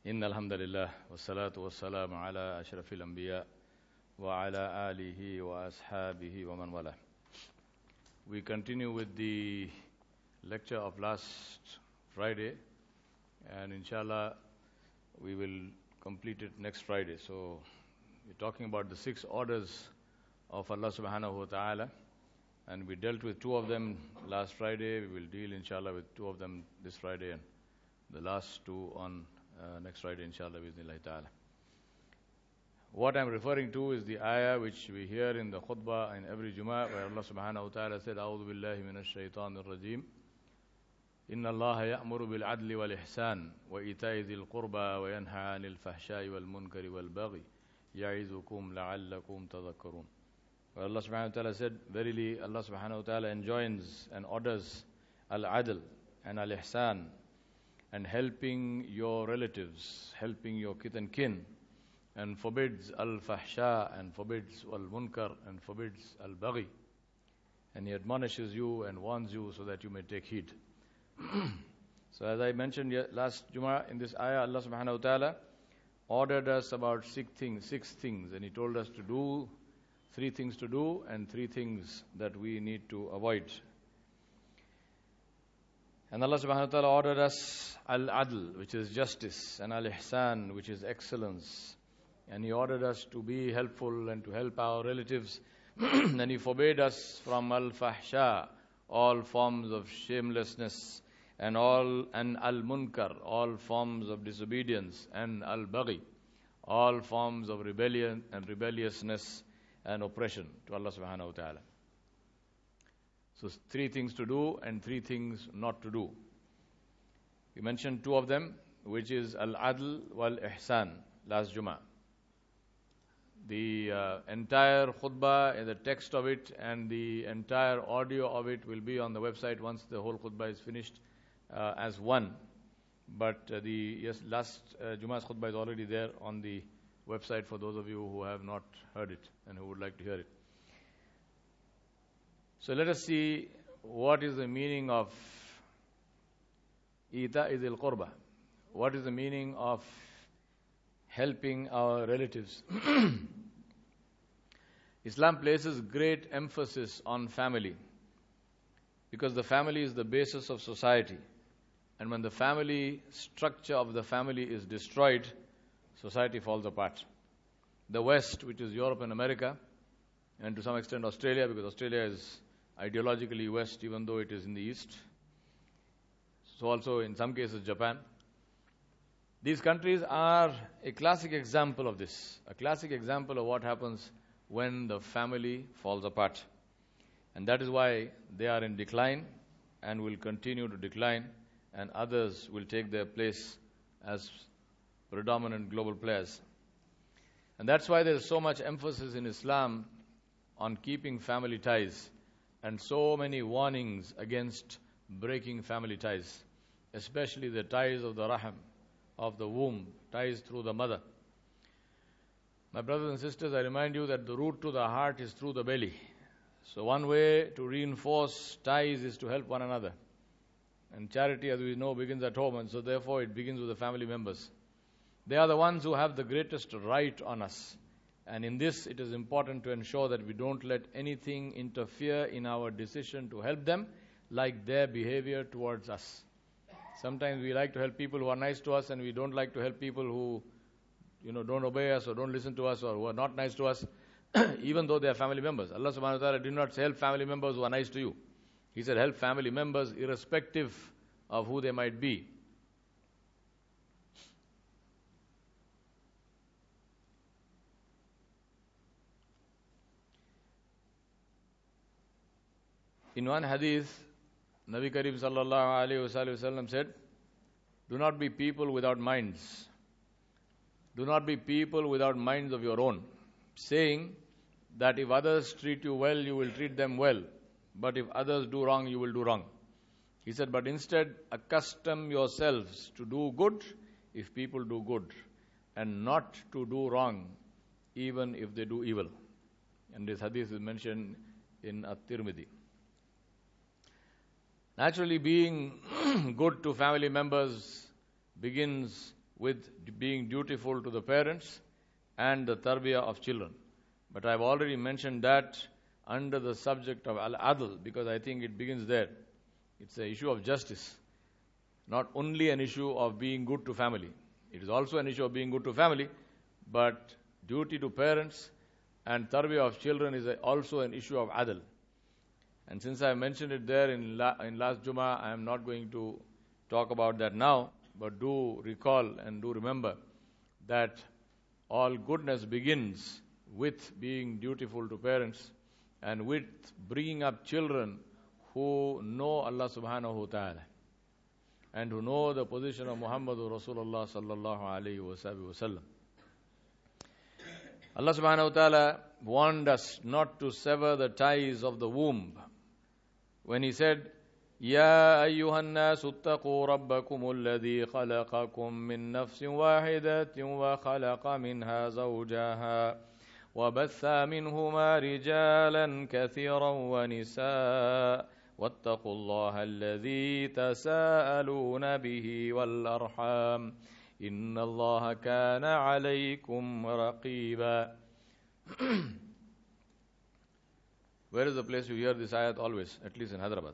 إن الحمد لله والصلاة والسلام على أشرف الأنبياء وعلى آله وأصحابه ومن والاه. We continue with the lecture of last Friday, and inshallah we will complete it next Friday. So we're talking about the 6 orders of Allah subhanahu wa ta'ala, and we dealt with 2 of them last Friday. We will deal inshallah with 2 of them this Friday, and the last 2 on next Friday inshallah bismillah ta'ala. What I'm referring to is the ayah which we hear in the khutbah in every Jummah, where Allah subhanahu wa ta'ala said, A'udhu billahi minash shaitanir rajim. Inna Allah ya'muru bil adli wal ihsan wa ita'i dhil qurba wa yanha 'anil fahsha'i wal munkari wal baghi ya'izukum la'allakum tadhakkarun. Where Allah subhanahu wa ta'ala said, verily Allah subhanahu wa ta'ala enjoins and orders al-adl and al-ihsan, and helping your relatives, helping your kith and kin, and forbids al-fahsha, and forbids al-munkar, and forbids al-baghi. And He admonishes you and warns you so that you may take heed. So as I mentioned last Jummah, in this ayah, Allah subhanahu wa ta'ala ordered us about 6 things, and He told us to do 3 things to do and 3 things that we need to avoid. And Allah subhanahu wa ta'ala ordered us al-adl, which is justice, and al-ihsan, which is excellence. And He ordered us to be helpful and to help our relatives. And He forbade us from al-fahsha, all forms of shamelessness, and al-munkar, all forms of disobedience, and al-baghi, all forms of rebellion and rebelliousness and oppression to Allah subhanahu wa ta'ala. So 3 things to do and 3 things not to do. We mentioned 2 of them, which is al-adl wal-ihsan last Jummah. The entire khutbah and the text of it and the entire audio of it will be on the website once the whole khutbah is finished as one. But last Jummah's khutbah is already there on the website for those of you who have not heard it and who would like to hear it. So let us see what is the meaning of Ita'i dhil qurba. What is the meaning of helping our relatives? Islam places great emphasis on family, because the family is the basis of society. And when the family structure of the family is destroyed, society falls apart. The West, which is Europe and America, and to some extent Australia, because Australia is ideologically West even though it is in the East. So also in some cases Japan. These countries are a classic example of this, a classic example of what happens when the family falls apart. And that is why they are in decline and will continue to decline, and others will take their place as predominant global players. And that's why there is so much emphasis in Islam on keeping family ties, and so many warnings against breaking family ties, especially the ties of the rahim, of the womb, ties through the mother. My brothers and sisters, I remind you that the route to the heart is through the belly. So one way to reinforce ties is to help one another. And charity, as we know, begins at home, and so therefore it begins with the family members. They are the ones who have the greatest right on us. And in this, it is important to ensure that we don't let anything interfere in our decision to help them, like their behavior towards us. Sometimes we like to help people who are nice to us, and we don't like to help people who, don't obey us or don't listen to us or who are not nice to us, even though they are family members. Allah subhanahu wa ta'ala did not say help family members who are nice to you. He said help family members irrespective of who they might be. In one hadith, Nabi Karim sallallahu alayhi wa said, do not be people without minds. Do not be people without minds of your own, saying that if others treat you well, you will treat them well. But if others do wrong, you will do wrong. He said, but instead accustom yourselves to do good if people do good, and not to do wrong even if they do evil. And this hadith is mentioned in At-Tirmidhi. Naturally, being good to family members begins with being dutiful to the parents and the tarbiyah of children. But I've already mentioned that under the subject of al-adl, because I think it begins there. It's an issue of justice, not only an issue of being good to family. It is also an issue of being good to family, but duty to parents and tarbiyah of children is also an issue of adl. And since I mentioned it there in last Jummah, I am not going to talk about that now, but do recall and do remember that all goodness begins with being dutiful to parents and with bringing up children who know Allah subhanahu wa ta'ala and who know the position of Muhammadur Rasulullah sallallahu alayhi wa sallam. Allah subhanahu wa ta'ala warned us not to sever the ties of the womb when He said, يا أيها الناس اتقوا ربكم الذي خلقكم من نفس واحدة وخلق منها زوجها وبث منهما رجالا كثيرا ونساء واتقوا الله الذي تساءلون به والأرحام إن الله كان عليكم رقيبا. Where is the place you hear this ayat always, at least in Hyderabad?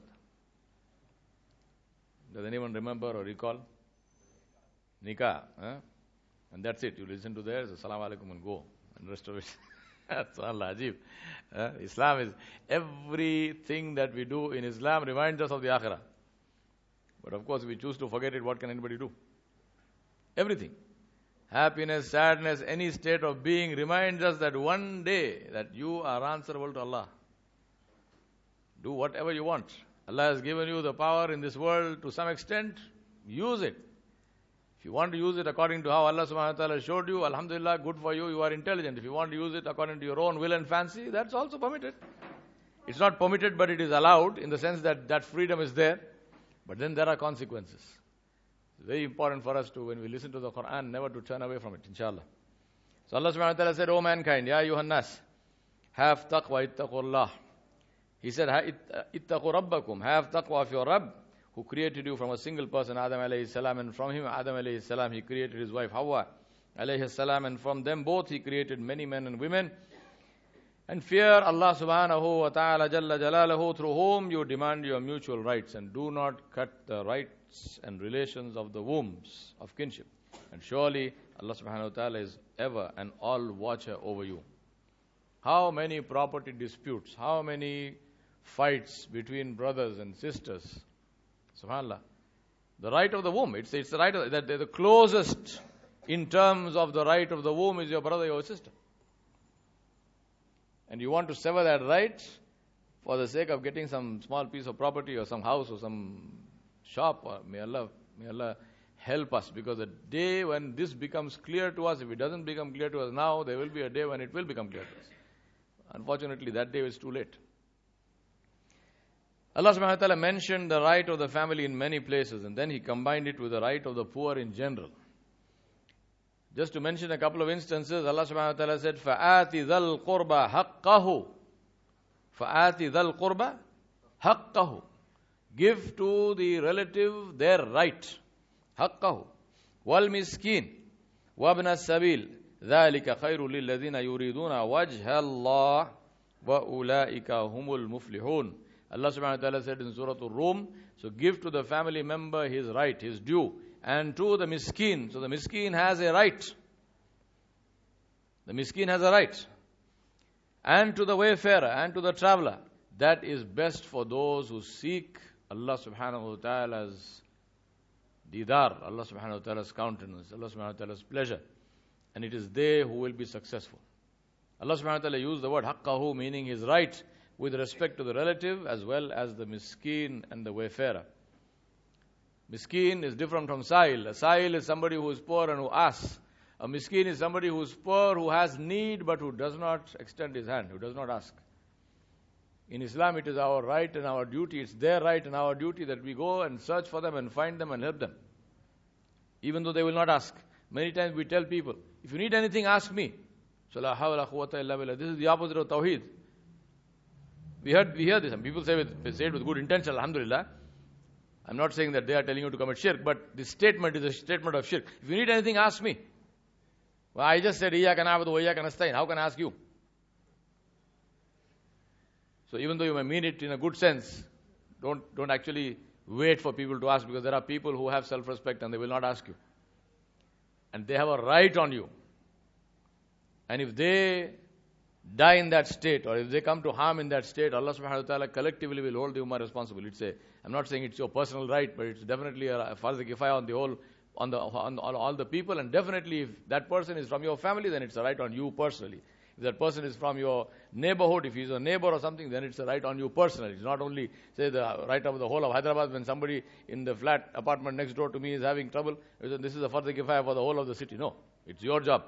Does anyone remember or recall? Nikah. And that's it. You listen to theirs, Assalamu alaikum, and go. And the rest of it, that's all ajib. Islam is, everything that we do in Islam reminds us of the akhirah. But of course, if we choose to forget it, what can anybody do? Everything. Happiness, sadness, any state of being reminds us that one day that you are answerable to Allah. Do whatever you want. Allah has given you the power in this world to some extent. Use it. If you want to use it according to how Allah subhanahu wa ta'ala showed you, alhamdulillah, good for you, you are intelligent. If you want to use it according to your own will and fancy, that's also permitted. It's not permitted, but it is allowed in the sense that that freedom is there. But then there are consequences. It's very important for us to, when we listen to the Quran, never to turn away from it, inshallah. So Allah subhanahu wa ta'ala said, O mankind, Ya ayyuhan nas, have taqwa, ittaqullah. He said, ittaqu rabbakum, have taqwa of your Rabb, who created you from a single person, Adam alayhi salam, and from him, Adam alayhi salam, he created his wife, Hawa alayhi salam, and from them both he created many men and women. And fear Allah subhanahu wa ta'ala jalla jalaluhu, through whom you demand your mutual rights, and do not cut the rights and relations of the wombs of kinship. And surely Allah subhanahu wa ta'ala is ever and all watcher over you. How many property disputes, how many fights between brothers and sisters. SubhanAllah. The right of the womb, it's the right of that the closest in terms of the right of the womb is your brother, your sister. And you want to sever that right for the sake of getting some small piece of property or some house or some shop. Or may Allah help us, because the day when this becomes clear to us, if it doesn't become clear to us now, there will be a day when it will become clear to us. Unfortunately, that day is too late. Allah subhanahu wa ta'ala mentioned the right of the family in many places, and then He combined it with the right of the poor in general. Just to mention a couple of instances, Allah subhanahu wa ta'ala said, فَآتِ ذَا الْقُرْبَ حَقَّهُ فَآتِ ذَا الْقُرْبَ حَقَّهُ. Give to the relative their right. حَقَّهُ وَالْمِسْكِينَ وَابْنَ السَّبِيلِ ذَلِكَ خَيْرٌ لِلَّذِينَ يُرِيدُونَ وَجْهَ اللَّهِ وَأُولَٰئِكَ هُمُ الْمُفْلِحُونَ. Allah subhanahu wa ta'ala said in Surah Al-Rum, so give to the family member his right, his due, and to the miskin. So the miskin has a right. The miskin has a right. And to the wayfarer and to the traveler. That is best for those who seek Allah subhanahu wa ta'ala's didar, Allah subhanahu wa ta'ala's countenance, Allah subhanahu wa ta'ala's pleasure. And it is they who will be successful. Allah subhanahu wa ta'ala used the word haqqahu, meaning his right, with respect to the relative as well as the miskin and the wayfarer. Miskin is different from sa'il. A sa'il is somebody who is poor and who asks. A miskin is somebody who is poor, who has need, but who does not extend his hand, who does not ask. In Islam, it is our right and our duty, it's their right and our duty that we go and search for them and find them and help them, even though they will not ask. Many times we tell people, if you need anything, ask me. So la hawla quwwata illa billah. This is the opposite of tawheed. We hear this, and people say it with good intention, alhamdulillah. I'm not saying that they are telling you to commit shirk, but this statement is a statement of shirk. If you need anything, ask me. Well, I just said, Iyaka na'budu wa iyaka nasta'in. How can I ask you? So even though you may mean it in a good sense, don't actually wait for people to ask, because there are people who have self-respect and they will not ask you. And they have a right on you. And if they die in that state, or if they come to harm in that state, Allah subhanahu wa ta'ala collectively will hold the ummah responsible. I'm not saying it's your personal right, but it's definitely a farz kifaya on the whole, on all the people. And definitely if that person is from your family, then it's a right on you personally. If that person is from your neighborhood, if he's a neighbor or something, then it's a right on you personally. It's not only, say, the right of the whole of Hyderabad. When somebody in the flat apartment next door to me is having trouble, this is a farz kifaya for the whole of the city. No, it's your job.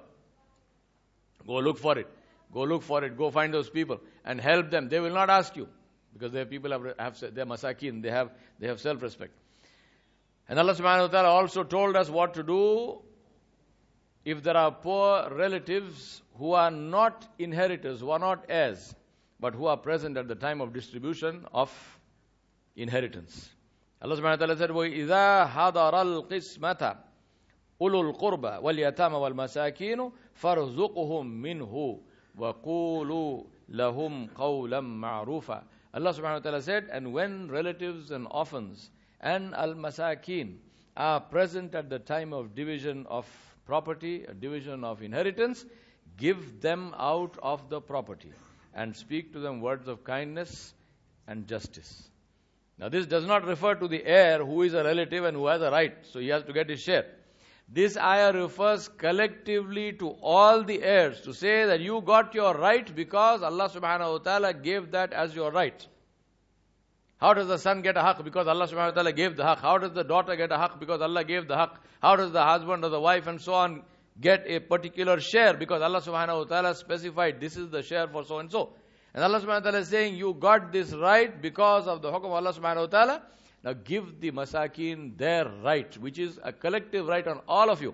Go look for it. Go look for it. Go find those people and help them. They will not ask you, because their people they're masakin. They have self-respect. And Allah subhanahu wa ta'ala also told us what to do if there are poor relatives who are not inheritors, who are not heirs, but who are present at the time of distribution of inheritance. Allah subhanahu wa ta'ala said, وَإِذَا حَضَرَ الْقِسْمَةَ أُولُو الْقُرْبَى وَالْيَتَامَ وَالْمَسَاكِينُ فَارْزُقْهُم مِّنْهُ وَقُولُوا لَهُمْ قَوْلًا مَعْرُوفًا. Allah subhanahu wa ta'ala said, and when relatives and orphans and al-masakin are present at the time of division of property, a division of inheritance, give them out of the property and speak to them words of kindness and justice. Now this does not refer to the heir who is a relative and who has a right, so he has to get his share. This ayah refers collectively to all the heirs, to say that you got your right because Allah subhanahu wa ta'ala gave that as your right. How does the son get a haqq? Because Allah subhanahu wa ta'ala gave the haqq. How does the daughter get a haqq? Because Allah gave the haqq. How does the husband or the wife and so on get a particular share? Because Allah subhanahu wa ta'ala specified this is the share for so and so. And Allah subhanahu wa ta'ala is saying you got this right because of the hukum of Allah subhanahu wa ta'ala. Now give the masakin their right, which is a collective right on all of you.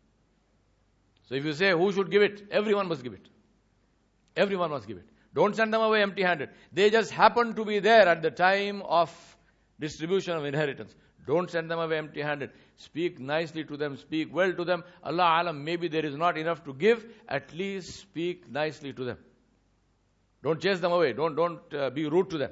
So if you say who should give it, everyone must give it. Everyone must give it. Don't send them away empty-handed. They just happen to be there at the time of distribution of inheritance. Don't send them away empty-handed. Speak nicely to them. Speak well to them. Allah alam, maybe there is not enough to give. At least speak nicely to them. Don't chase them away. Don't be rude to them.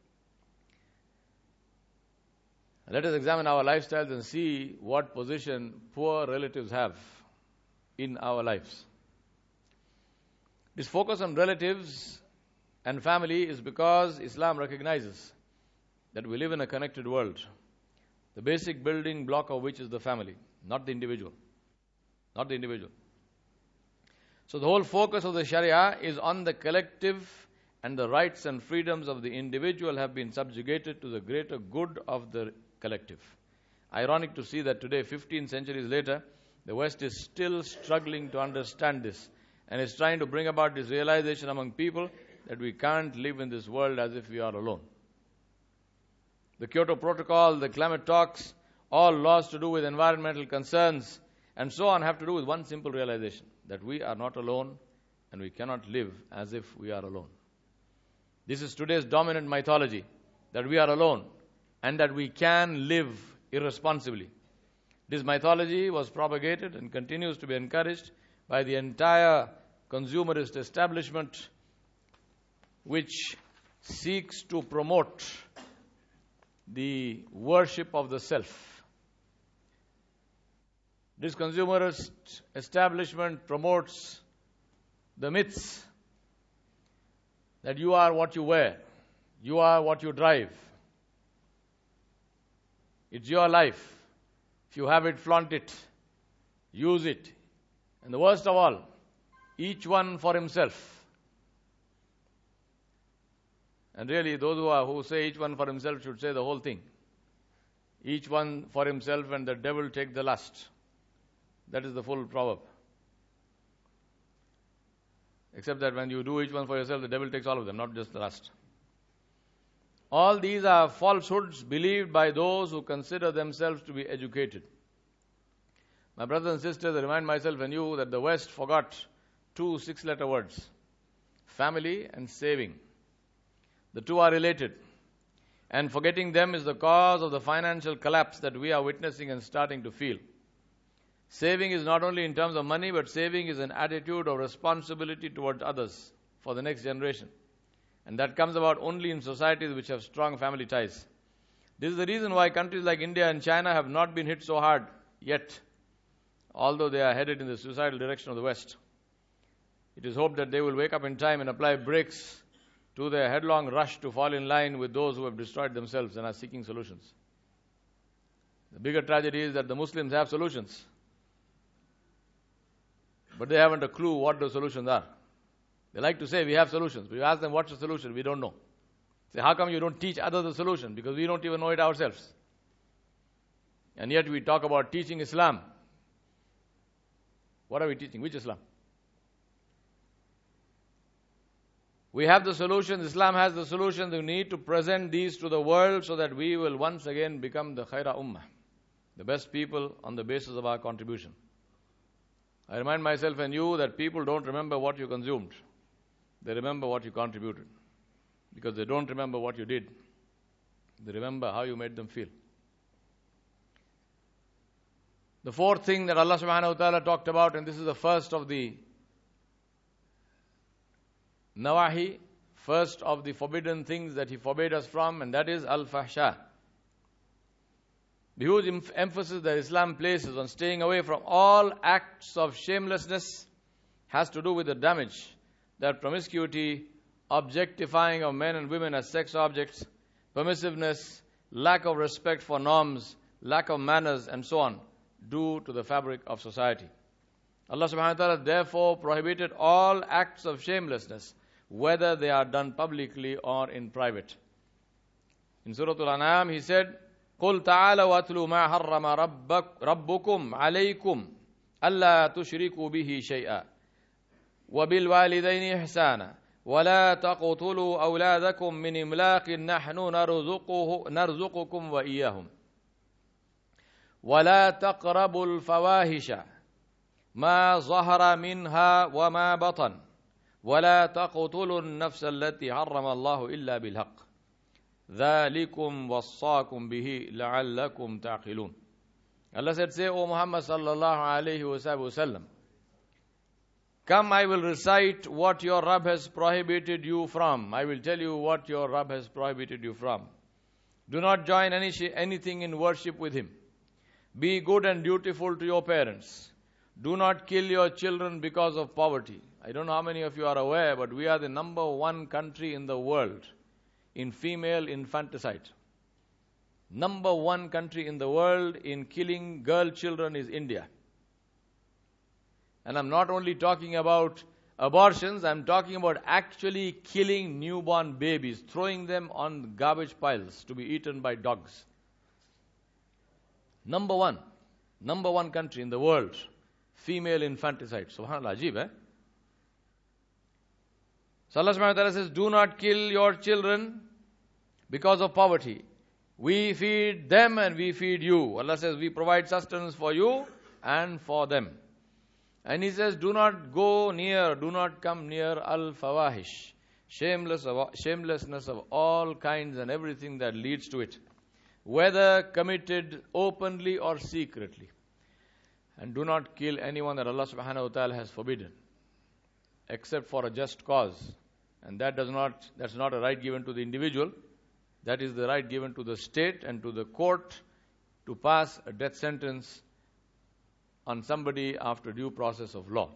Let us examine our lifestyles and see what position poor relatives have in our lives. This focus on relatives and family is because Islam recognizes that we live in a connected world, the basic building block of which is the family, not the individual. Not the individual. So the whole focus of the Sharia is on the collective, and the rights and freedoms of the individual have been subjugated to the greater good of the collective. Ironic to see that today, 15 centuries later, the West is still struggling to understand this and is trying to bring about this realization among people that we can't live in this world as if we are alone. The Kyoto Protocol, the climate talks, all laws to do with environmental concerns and so on have to do with one simple realization, that we are not alone and we cannot live as if we are alone. This is today's dominant mythology, that we are alone and that we can live irresponsibly. This mythology was propagated and continues to be encouraged by the entire consumerist establishment, which seeks to promote the worship of the self. This consumerist establishment promotes the myths that you are what you wear, you are what you drive. It's your life. If you have it, flaunt it, use it. And the worst of all, each one for himself. And really, those who say each one for himself should say the whole thing. Each one for himself and the devil take the last. That is the full proverb. Except that when you do each one for yourself, the devil takes all of them, not just the last. All these are falsehoods believed by those who consider themselves to be educated. My brothers and sisters, I remind myself and you that the West forgot 2 6-letter words: family and saving. The two are related. And forgetting them is the cause of the financial collapse that we are witnessing and starting to feel. Saving is not only in terms of money, but saving is an attitude of responsibility towards others for the next generation. And that comes about only in societies which have strong family ties. This is the reason why countries like India and China have not been hit so hard yet, although they are headed in the suicidal direction of the West. It is hoped that they will wake up in time and apply brakes to their headlong rush to fall in line with those who have destroyed themselves and are seeking solutions. The bigger tragedy is that the Muslims have solutions, but they haven't a clue what the solutions are. They like to say we have solutions, but you ask them what's the solution, we don't know. Say, how come you don't teach others the solution? Because we don't even know it ourselves. And yet we talk about teaching Islam. What are we teaching? Which Islam? We have the solutions, Islam has the solutions. We need to present these to the world so that we will once again become the khaira ummah, the best people on the basis of our contribution. I remind myself and you that people don't remember what you consumed. They remember what you contributed. Because they don't remember what you did. They remember how you made them feel. The fourth thing that Allah subhanahu wa ta'ala talked about, and this is the first of the nawahi, first of the forbidden things that He forbade us from, and that is al-fahsha. The huge emphasis that Islam places on staying away from all acts of shamelessness has to do with the damage that promiscuity, objectifying of men and women as sex objects, permissiveness, lack of respect for norms, lack of manners, and so on, do to the fabric of society. Allah subhanahu wa ta'ala therefore prohibited all acts of shamelessness, whether they are done publicly or in private. In Surah Al-An'am, He said, قُلْ تَعَالَوْا وَاتْلُوا مَا حَرَّمَ رَبُّكُمْ عَلَيْكُمْ أَلَّا تُشْرِكُوا بِهِ شَيْئًا وَبِالْوَالِدَيْنِ إِحْسَانًا وَلَا تَقْتُلُوا أَوْلَادَكُمْ مِنْ إِمْلَاقٍ نَحْنُ نَرْزُقُكُمْ وَإِيَّاهُمْ وَلَا تَقْرَبُوا الْفَوَاحِشَ مَا ظَهَرَ مِنْهَا وَمَا بَطَنَ وَلَا تَقْتُلُوا النَّفْسَ الَّتِي حَرَّمَ اللَّهُ إِلَّا بِالْحَقِّ ذَلِكُمْ وَصَّاكُمْ بِهِ لَعَلَّكُمْ تَعْقِلُونَ. Allah said, say, O Muhammad sallallahu alayhi wa sallam, come, I will recite what your Rabb has prohibited you from. I will tell you what your Rabb has prohibited you from. Do not join anything in worship with Him. Be good and dutiful to your parents. Do not kill your children because of poverty. I don't know how many of you are aware, but we are the number one country in the world in female infanticide. Number one country in the world in killing girl children is India. And I'm not only talking about abortions, I'm talking about actually killing newborn babies, throwing them on garbage piles to be eaten by dogs. Number one country in the world, female infanticide. Subhanallah, ajib, eh? So Allah subhanahu wa ta'ala says, do not kill your children because of poverty. We feed them and we feed you. Allah says, we provide sustenance for you and for them. And He says, do not go near, do not come near al-fawahish, shamelessness of all kinds and everything that leads to it, whether committed openly or secretly. And do not kill anyone that Allah subhanahu wa ta'ala has forbidden, except for a just cause. And that's not a right given to the individual. That is the right given to the state and to the court to pass a death sentence on somebody after due process of law.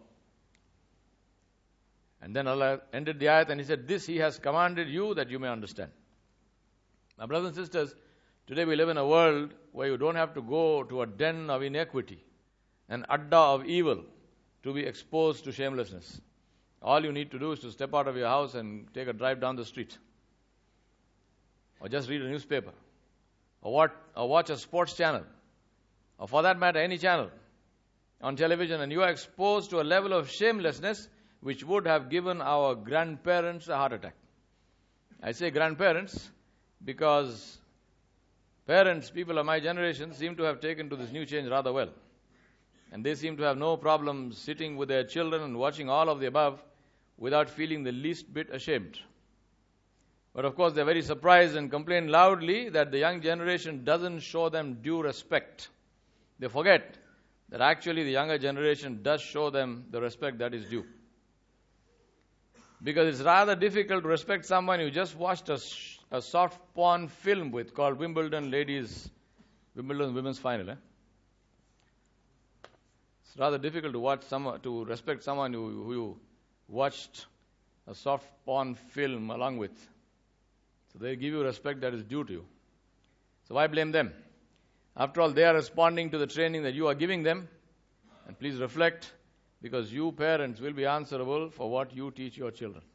And then Allah ended the ayat and He said, this He has commanded you that you may understand. My brothers and sisters, today we live in a world where you don't have to go to a den of inequity, an adda of evil, to be exposed to shamelessness. All you need to do is to step out of your house and take a drive down the street, or just read a newspaper, or watch a sports channel, or for that matter any channel on television, and you are exposed to a level of shamelessness which would have given our grandparents a heart attack. I say grandparents because parents, people of my generation, seem to have taken to this new change rather well. And they seem to have no problem sitting with their children and watching all of the above without feeling the least bit ashamed. But of course, they're very surprised and complain loudly that the young generation doesn't show them due respect. They forget that actually the younger generation does show them the respect that is due. Because it's rather difficult to respect someone you just watched a soft porn film with called Wimbledon Women's Final. It's rather difficult to respect someone who you watched a soft porn film along with. So they give you respect that is due to you. So why blame them? After all, they are responding to the training that you are giving them. And please reflect, because you parents will be answerable for what you teach your children.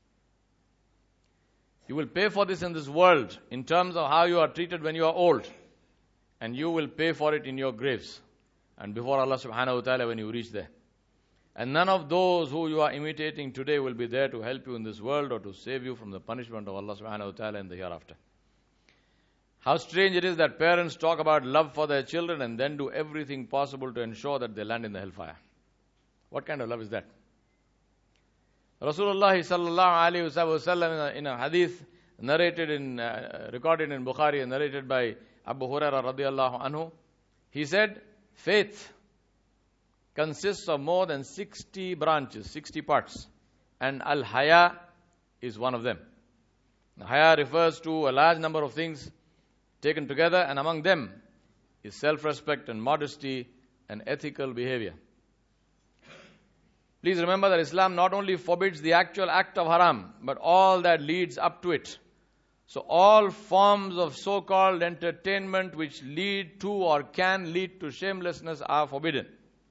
You will pay for this in this world in terms of how you are treated when you are old. And you will pay for it in your graves and before Allah subhanahu wa ta'ala when you reach there. And none of those who you are imitating today will be there to help you in this world or to save you from the punishment of Allah subhanahu wa ta'ala in the hereafter. How strange it is that parents talk about love for their children and then do everything possible to ensure that they land in the hellfire. What kind of love is that? Rasulullah sallallahu alayhi wa sallam in a hadith recorded in Bukhari and narrated by Abu Hurairah radiyallahu anhu, he said, faith consists of more than 60 branches, 60 parts. And al-haya is one of them. Haya refers to a large number of things taken together, and among them is self-respect and modesty and ethical behavior. Please remember that Islam not only forbids the actual act of haram, but all that leads up to it. So all forms of so-called entertainment which lead to or can lead to shamelessness are forbidden.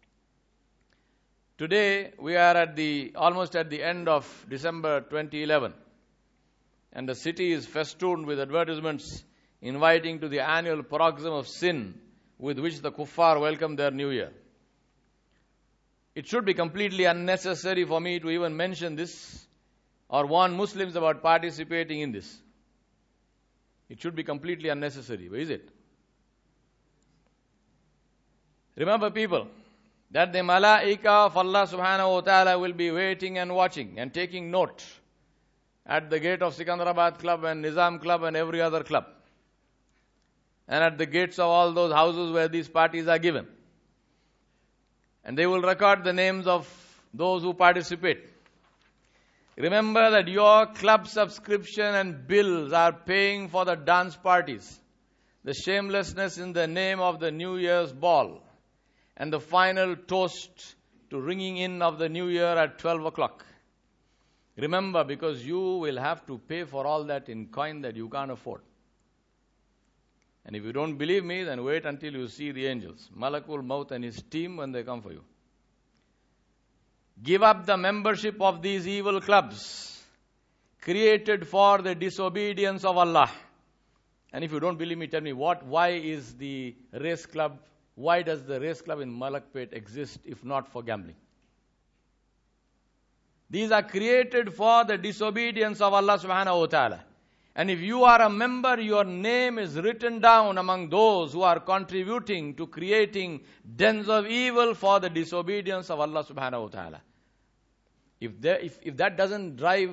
Today we are almost at the end of December 2011, and the city is festooned with advertisements inviting to the annual paroxysm of sin with which the kuffar welcome their new year. It should be completely unnecessary for me to even mention this or warn Muslims about participating in this. It should be completely unnecessary, is it? Remember, people, that the malaika of Allah subhanahu wa ta'ala will be waiting and watching and taking note at the gate of Sikandarabad Club and Nizam Club and every other club, and at the gates of all those houses where these parties are given. And they will record the names of those who participate. Remember that your club subscription and bills are paying for the dance parties, the shamelessness in the name of the New Year's ball, and the final toast to ringing in of the New Year at 12 o'clock. Remember, because you will have to pay for all that in coin that you can't afford. And if you don't believe me, then wait until you see the angels, Malakul Maut and his team, when they come for you. Give up the membership of these evil clubs created for the disobedience of Allah. And if you don't believe me, tell me why is the race club, why does the race club in Malakpet exist if not for gambling? These are created for the disobedience of Allah subhanahu wa ta'ala. And if you are a member, your name is written down among those who are contributing to creating dens of evil for the disobedience of Allah subhanahu wa ta'ala. If that doesn't drive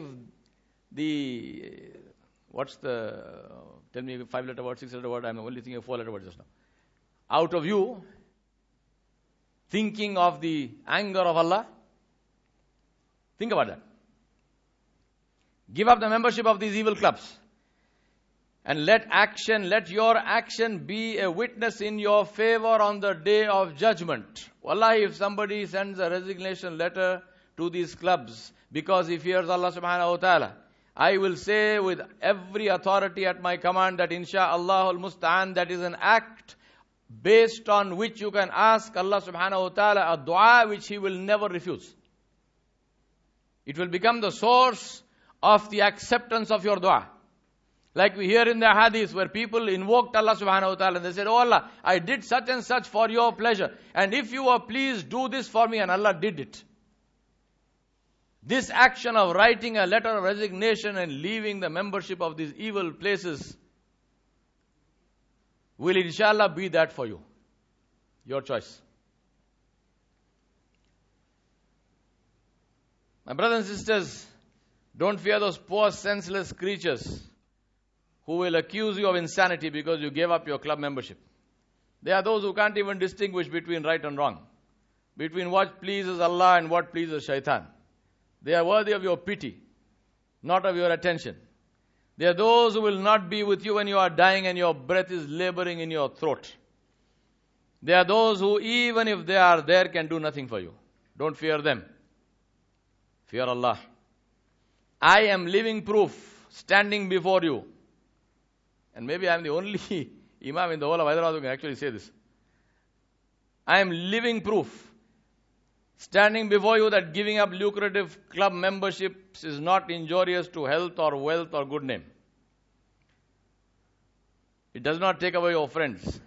tell me 5-letter word, 6-letter word, I'm only thinking of 4-letter word just now. Out of you, thinking of the anger of Allah, think about that. Give up the membership of these evil clubs. And let your action be a witness in your favor on the day of judgment. Wallahi, if somebody sends a resignation letter to these clubs because he fears Allah subhanahu wa ta'ala, I will say with every authority at my command that insha'Allah al-musta'an, that is an act based on which you can ask Allah subhanahu wa ta'ala a dua which he will never refuse. It will become the source of the acceptance of your dua. Like we hear in the hadith where people invoked Allah subhanahu wa ta'ala and they said, oh Allah, I did such and such for your pleasure. And if you are pleased, do this for me. And Allah did it. This action of writing a letter of resignation and leaving the membership of these evil places will inshallah be that for you. Your choice. My brothers and sisters, Don't fear those poor senseless creatures who will accuse you of insanity because you gave up your club membership. They are those who can't even distinguish between right and wrong, between what pleases Allah and what pleases shaitan. They are worthy of your pity, not of your attention. They are those who will not be with you when you are dying and your breath is laboring in your throat. They are those who, even if they are there, can do nothing for you. Don't fear them. Fear Allah. I am living proof standing before you. And maybe I am the only Imam in the whole of Hyderabad who can actually say this. I am living proof standing before you that giving up lucrative club memberships is not injurious to health or wealth or good name. It does not take away your friends.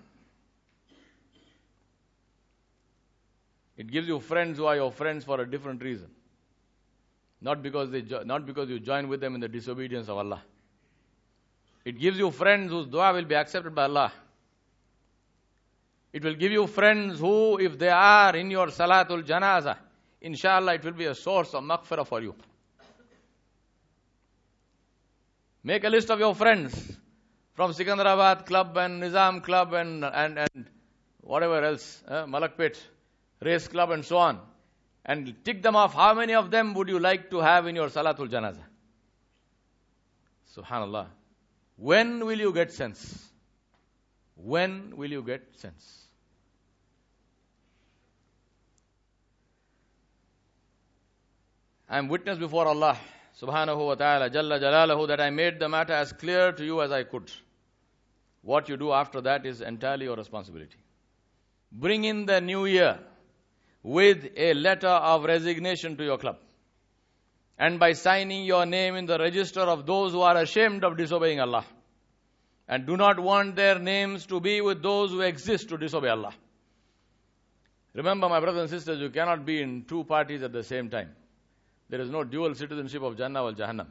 It gives you friends who are your friends for a different reason. Not because you join with them in the disobedience of Allah. It gives you friends whose dua will be accepted by Allah. It will give you friends who, if they are in your Salatul Janazah, inshallah it will be a source of maghfirah for you. Make a list of your friends from Sikandarabad Club and Nizam Club and whatever else, Malakpet Race Club and so on. And tick them off. How many of them would you like to have in your Salatul Janazah? Subhanallah. When will you get sense? When will you get sense? I am witness before Allah subhanahu wa ta'ala jalla jalalahu that I made the matter as clear to you as I could. What you do after that is entirely your responsibility. Bring in the new year with a letter of resignation to your club, and by signing your name in the register of those who are ashamed of disobeying Allah and do not want their names to be with those who exist to disobey Allah. Remember, my brothers and sisters, you cannot be in two parties at the same time. There is no dual citizenship of Jannah wal Jahannam.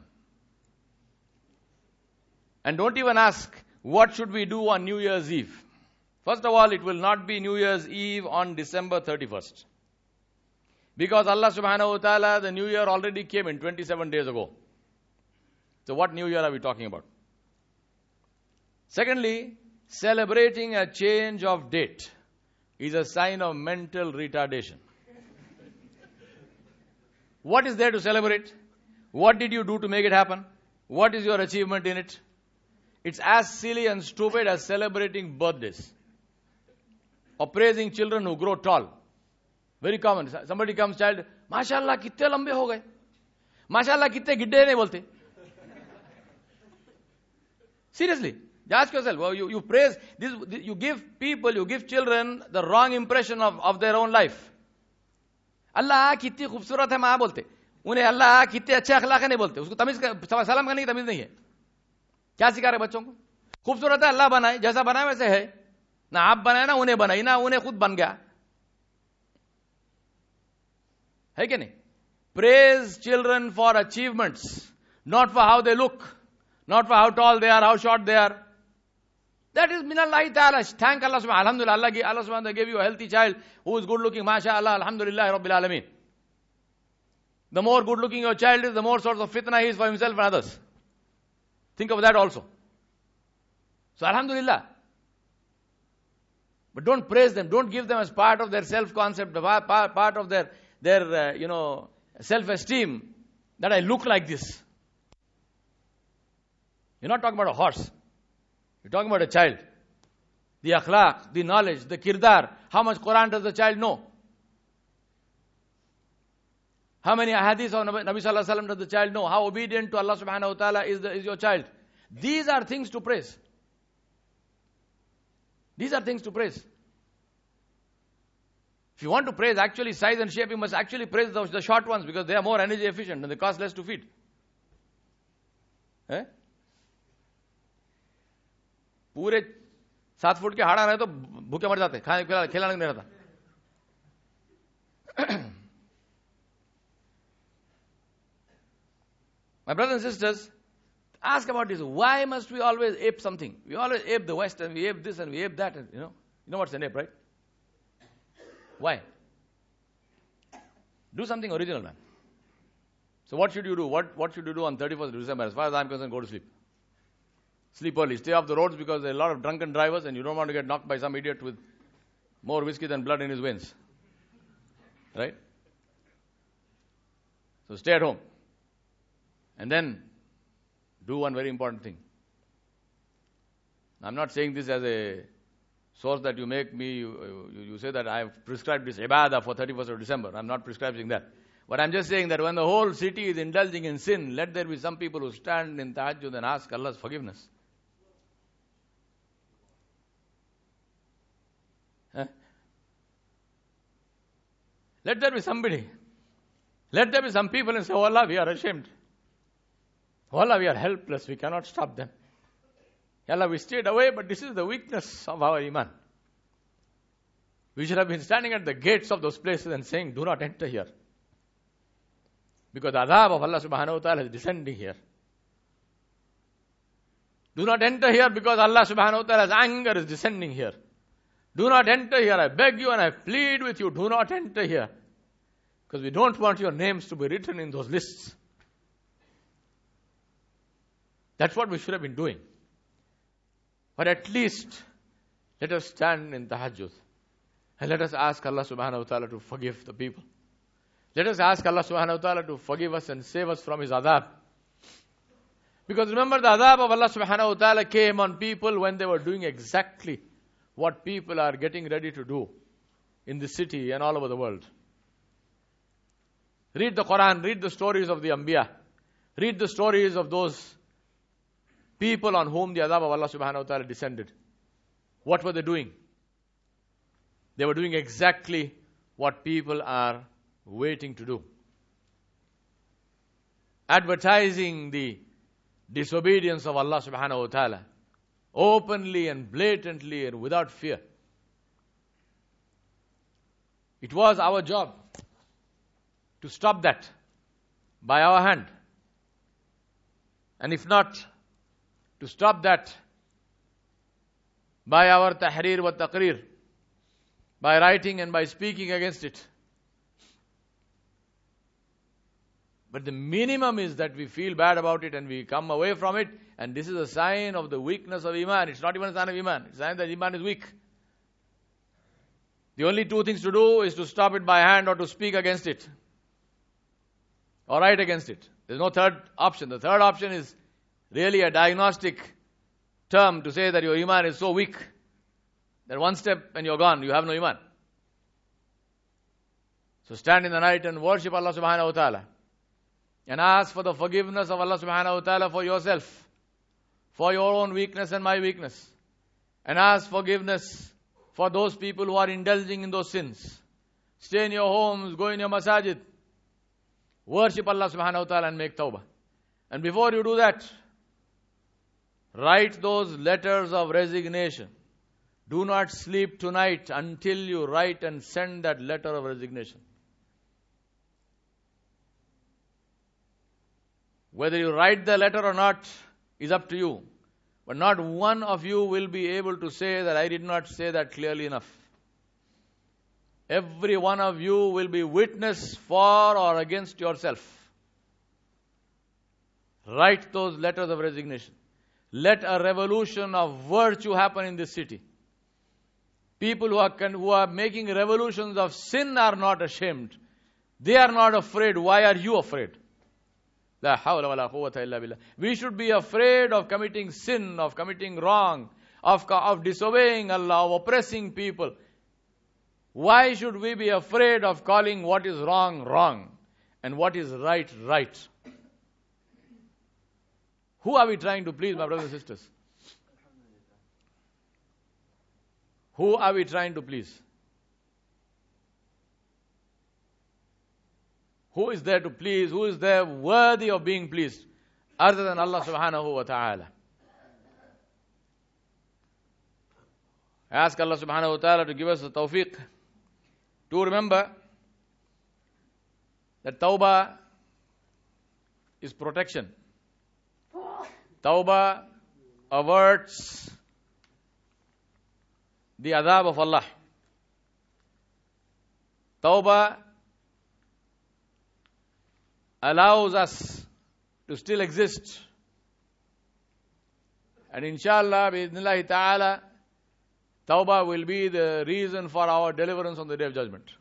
And don't even ask, what should we do on New Year's Eve? First of all, it will not be New Year's Eve on December 31st. Because Allah subhanahu wa ta'ala, the New Year already came in 27 days ago. So what New Year are we talking about? Secondly, celebrating a change of date is a sign of mental retardation. What is there to celebrate? What did you do to make it happen? What is your achievement in it? It's as silly and stupid as celebrating birthdays or praising children who grow tall. Very common. Somebody comes, child, MashaAllah, kitte lambe ho gaye. MashaAllah, kitte gidde nahi bolte. Seriously. Ask yourself, well, you praise, this, you give people, you give children the wrong impression of their own life. Allah कितनी खूबसूरत है माँ बोलते, उन्हें अल्लाह कितने अच्छे अखलाक है नहीं बोलते, उसको तमीज का सलाम करने की तमीज नहीं है. क्या सिखा रहे बच्चों को? खूबसूरत है, अल्लाह बनाए, जैसा बनाए वैसे है. ना आप बनाए ना उन्हें बनाई, ना उन्हें खुद बन गया है कि नहीं? Praise children for achievements, not for how they look, not for how tall they are, how short they are. That is minallahi ta'ala. Thank Allah subhanahu. Alhamdulillah, Allah subhanahu wa ta'ala gave you a healthy child who is good looking. MashaAllah, alhamdulillah, rabbil alameen. The more good looking your child is, the more sorts of fitna he is for himself and others. Think of that also. So alhamdulillah. But don't praise them. Don't give them as part of their self-concept, part of their self-esteem, that I look like this. You're not talking about a horse. You're talking about a child. The akhlaq, the knowledge, the kirdar. How much Quran does the child know? How many ahadith of Nabi Sallallahu Alaihi Wasallam does the child know? How obedient to Allah Subhanahu Wa Ta'ala is your child? These are things to praise. These are things to praise. If you want to praise actually size and shape, you must actually praise the short ones because they are more energy efficient and they cost less to feed. Eh? पूरे 7 foot के हाड़ा रहे तो भूखे मर जाते, खाने खिलाने नहीं रहता. My brothers and sisters, ask about this. Why must we always ape something? We always ape the West and we ape this and we ape that. And, you know what's an ape, right? Why? Do something original, man. So what should you do? What should you do on 31st December? As far as I'm concerned, go to sleep. Sleep early. Stay off the roads because there are a lot of drunken drivers and you don't want to get knocked by some idiot with more whiskey than blood in his veins. Right? So stay at home. And then do one very important thing. I'm not saying this as a source that you make me, you say that I have prescribed this ibadah for 31st of December. I'm not prescribing that. But I'm just saying that when the whole city is indulging in sin, let there be some people who stand in tahajjud and ask Allah's forgiveness. Huh? Let there be somebody. Let there be some people and say, oh Allah, we are ashamed. Oh Allah, we are helpless. We cannot stop them. Allah, we stayed away, but this is the weakness of our iman. We should have been standing at the gates of those places and saying, do not enter here. Because the adhab of Allah subhanahu wa ta'ala is descending here. Do not enter here because Allah subhanahu wa ta'ala's anger is descending here. Do not enter here. I beg you and I plead with you, do not enter here. Because we don't want your names to be written in those lists. That's what we should have been doing. But at least, let us stand in tahajjud. And let us ask Allah subhanahu wa ta'ala to forgive the people. Let us ask Allah subhanahu wa ta'ala to forgive us and save us from His adhab. Because remember, the adhab of Allah subhanahu wa ta'ala came on people when they were doing exactly what people are getting ready to do in the city and all over the world. Read the Quran, read the stories of the Anbiya. Read the stories of those people on whom the adhab of Allah subhanahu wa ta'ala descended. What were they doing? They were doing exactly what people are waiting to do. Advertising the disobedience of Allah subhanahu wa ta'ala openly and blatantly and without fear. It was our job to stop that by our hand. And if not, to stop that by our tahrir wa taqrir, by writing and by speaking against it. But the minimum is that we feel bad about it and we come away from it, and this is a sign of the weakness of iman. It's not even a sign of iman. It's a sign that iman is weak. The only two things to do is to stop it by hand or to speak against it. Or write against it. There's no third option. The third option is really a diagnostic term to say that your iman is so weak that one step and you're gone, you have no iman. So stand in the night and worship Allah subhanahu wa ta'ala. And ask for the forgiveness of Allah subhanahu wa ta'ala for yourself. For your own weakness and my weakness. And ask forgiveness for those people who are indulging in those sins. Stay in your homes, go in your masajid. Worship Allah subhanahu wa ta'ala and make tawbah. And before you do that, write those letters of resignation. Do not sleep tonight until you write and send that letter of resignation. Whether you write the letter or not is up to you. But not one of you will be able to say that I did not say that clearly enough. Every one of you will be witness for or against yourself. Write those letters of resignation. Let a revolution of virtue happen in this city. People who are making revolutions of sin are not ashamed. They are not afraid. Why are you afraid? La hawla wa la quwwata illa billah. We should be afraid of committing sin, of committing wrong, of disobeying Allah, of oppressing people. Why should we be afraid of calling what is wrong, wrong, and what is right, right? Who are we trying to please, my brothers and sisters? Who are we trying to please? Who is there to please? Who is there worthy of being pleased? Other than Allah subhanahu wa ta'ala. I ask Allah subhanahu wa ta'ala to give us the tawfiq to remember that tawbah is protection. Tawbah averts the adhab of Allah. Tawbah allows us to still exist. And inshallah, bi'idhnillahi ta'ala, tawbah will be the reason for our deliverance on the Day of Judgment.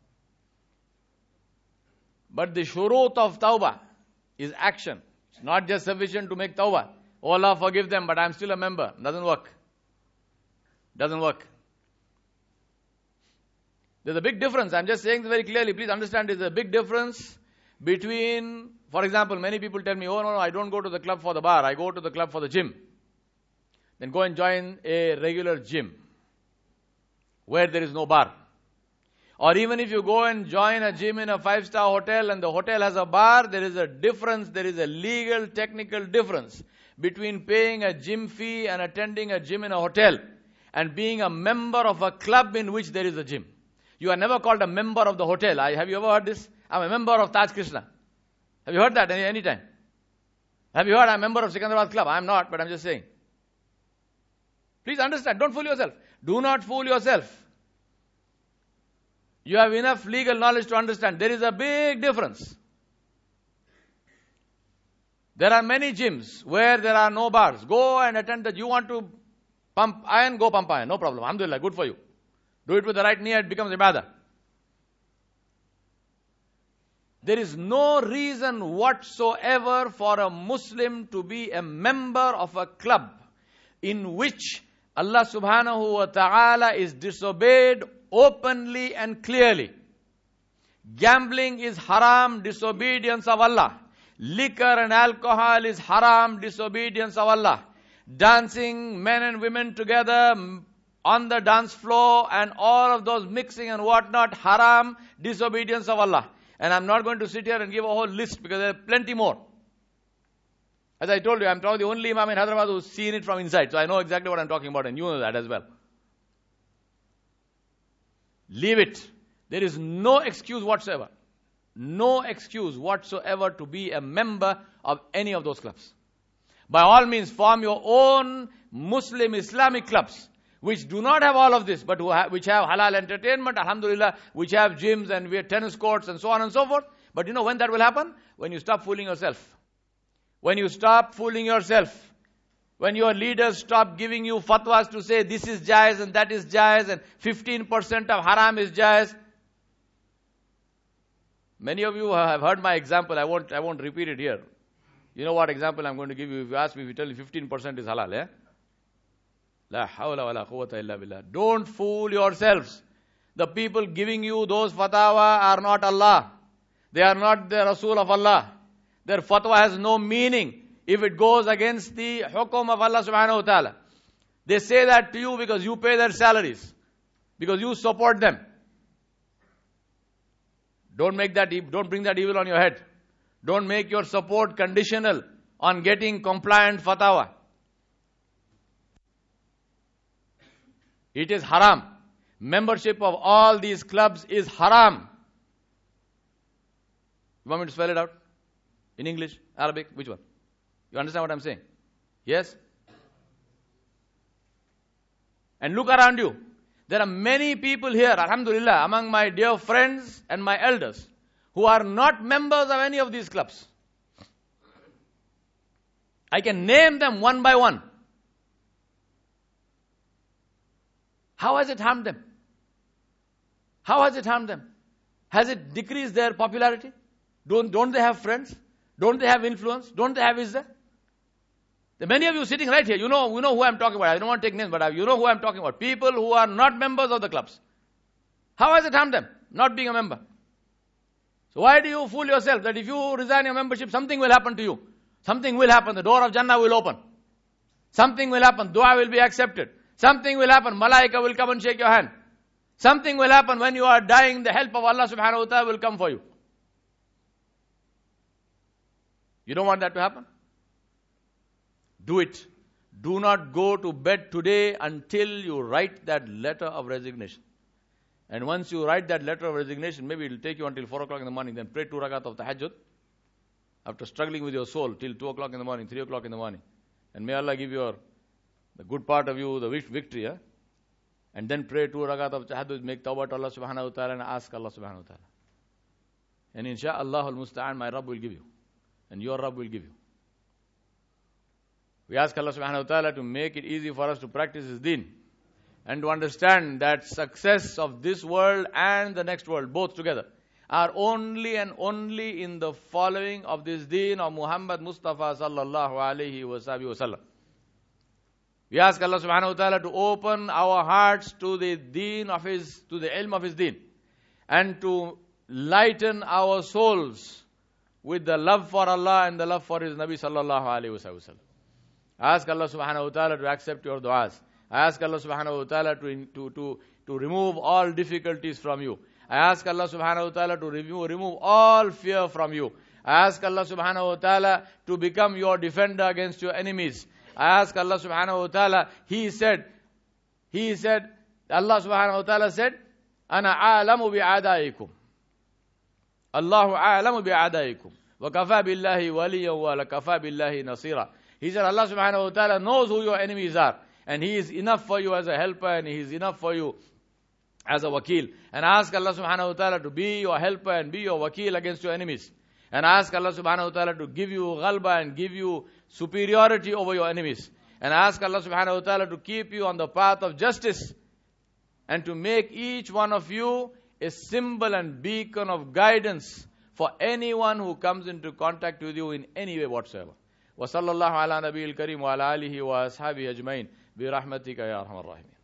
But the shurut of tawbah is action. It's not just sufficient to make tawbah. Oh Allah, forgive them, but I'm still a member. Doesn't work. Doesn't work. There's a big difference. I'm just saying this very clearly. Please understand, there's a big difference between, for example, many people tell me, oh no, I don't go to the club for the bar. I go to the club for the gym. Then go and join a regular gym where there is no bar. Or even if you go and join a gym in a 5-star hotel and the hotel has a bar, there is a difference, there is a legal, technical difference between paying a gym fee and attending a gym in a hotel and being a member of a club in which there is a gym. You are never called a member of the hotel. Have you ever heard this? I'm a member of Taj Krishna. Have you heard that any time? Have you heard I'm a member of Secunderabad Club? I'm not, but I'm just saying. Please understand, don't fool yourself. Do not fool yourself. You have enough legal knowledge to understand there is a big difference. There are many gyms where there are no bars. Go and attend that. You want to pump iron, go pump iron. No problem. Alhamdulillah, good for you. Do it with the right niyyah, it becomes ibadah. There is no reason whatsoever for a Muslim to be a member of a club in which Allah subhanahu wa ta'ala is disobeyed openly and clearly. Gambling is haram, disobedience of Allah. Liquor and alcohol is haram, disobedience of Allah. Dancing, men and women together on the dance floor and all of those mixing and whatnot, haram, disobedience of Allah. And I'm not going to sit here and give a whole list because there are plenty more. As I told you, I'm probably the only Imam in Hyderabad who's seen it from inside. So I know exactly what I'm talking about and you know that as well. Leave it. There is no excuse whatsoever. No excuse whatsoever to be a member of any of those clubs. By all means, form your own Muslim Islamic clubs, which do not have all of this, but which have halal entertainment, alhamdulillah, which have gyms and we have tennis courts and so on and so forth. But you know when that will happen? When you stop fooling yourself. When you stop fooling yourself. When your leaders stop giving you fatwas to say this is jaiz and that is jaiz and 15% of haram is jaiz. Many of you have heard my example. I won't repeat it here. You know what example I'm going to give you? If you ask me, if you tell me 15% is halal, eh? La hawla wa la quwwata illa billah. Don't fool yourselves. The people giving you those fatwa are not Allah. They are not the Rasul of Allah. Their fatwa has no meaning if it goes against the hukum of Allah subhanahu wa ta'ala. They say that to you because you pay their salaries. Because you support them. Don't bring that evil on your head. Don't make your support conditional on getting compliant fatwa. It is haram. Membership of all these clubs is haram. You want me to spell it out? In English, Arabic, which one? You understand what I'm saying? Yes? And look around you. There are many people here, alhamdulillah, among my dear friends and my elders, who are not members of any of these clubs. I can name them one by one. How has it harmed them? How has it harmed them? Has it decreased their popularity? Don't they have friends? Don't they have influence? Don't they have izzah? There are many of you sitting right here. You know who I'm talking about. I don't want to take names, but you know who I'm talking about. People who are not members of the clubs. How has it harmed them? Not being a member. So why do you fool yourself that if you resign your membership, something will happen to you? Something will happen. The door of Jannah will open. Something will happen. Dua will be accepted. Something will happen. Malaika will come and shake your hand. Something will happen when you are dying. The help of Allah subhanahu wa ta'ala will come for you. You don't want that to happen? Do it. Do not go to bed today until you write that letter of resignation. And once you write that letter of resignation, maybe it will take you until 4 o'clock in the morning, then pray 2 rakat of tahajjud. After struggling with your soul till 2 o'clock in the morning, 3 o'clock in the morning. And may Allah give you the good part of you, the victory. And then pray 2 rakat of tahajjud, make tawbah to Allah subhanahu wa ta'ala and ask Allah subhanahu wa ta'ala. And insha'Allah al-musta'an, my Rabb will give you. And your Rabb will give you. We ask Allah subhanahu wa ta'ala to make it easy for us to practice His deen. And to understand that success of this world and the next world, both together, are only and only in the following of this deen of Muhammad Mustafa sallallahu alayhi wa sallam. We ask Allah subhanahu wa ta'ala to open our hearts to the deen of His, to the ilm of His deen, and to lighten our souls with the love for Allah and the love for His Nabi sallallahu alayhi wa sallam. I ask Allah subhanahu wa ta'ala to accept your du'as. I ask Allah subhanahu wa ta'ala to remove all difficulties from you. I ask Allah subhanahu wa ta'ala to remove all fear from you. I ask Allah subhanahu wa ta'ala to become your defender against your enemies. I ask Allah subhanahu wa ta'ala, He said, Allah subhanahu wa ta'ala said, Ana a'lamu bi'adaikum. Allahu a'lamu bi'adaikum. Wa kafa billahi waliyan wa la kafa billahi nasira. He said, Allah subhanahu wa ta'ala knows who your enemies are. And He is enough for you as a helper, and He is enough for you as a wakil. And ask Allah subhanahu wa ta'ala to be your helper and be your wakil against your enemies. And ask Allah subhanahu wa ta'ala to give you ghalba and give you superiority over your enemies. And ask Allah subhanahu wa ta'ala to keep you on the path of justice, and to make each one of you a symbol and beacon of guidance for anyone who comes into contact with you in any way whatsoever. وصلى الله على نبي الكريم وعلى آله وأصحابه أجمعين برحمتك يا أرحم الراحمين.